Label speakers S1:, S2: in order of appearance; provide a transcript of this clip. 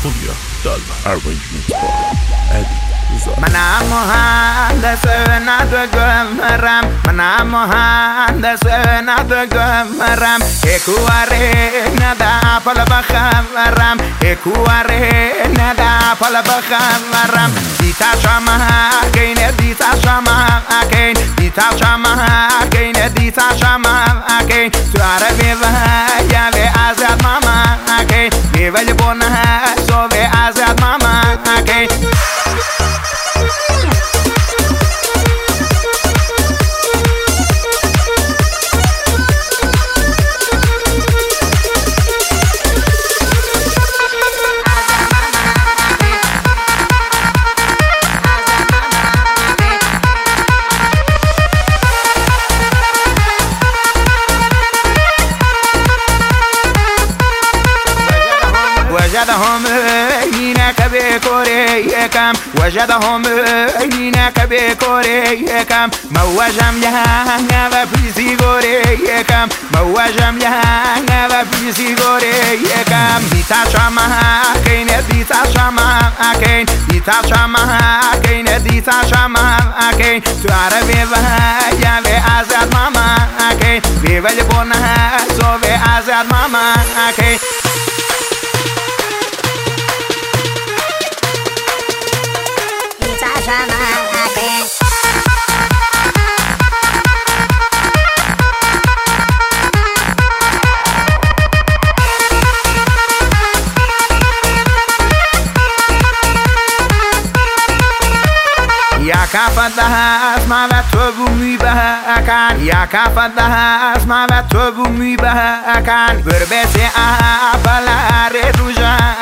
S1: خوبیا دالبا arrangement با علی رضا.
S2: منم مهندس ندگمرم، منم مهندس ندگمرم، اکواره ندا پل بخورم، اکواره ندا پل بخورم. دیتا شما کین، دیتا شما کین، دیتا شما کین، دیتا شما کین. تو عربی و یا به آزاد ماما کین، بیولی بونه سو به آزاد ماما کین. وجدهم هناك بكوريكم، وجدهم هناك بكوريكم، موجم لها في سيغوريكم، موجم لها في سيغوريكم. ديتا شما كين، ديتا شما كين، ديتا شما كين، ديتا شما كين. تعرفي يا بأزاد ماما كين، بيبل بونها سو بأزاد ماما كين. يا كفتها اسمع بتوبومي بها كان، يا كفتها اسمع بتوبومي بها كان. بربسي أبلا رجوجا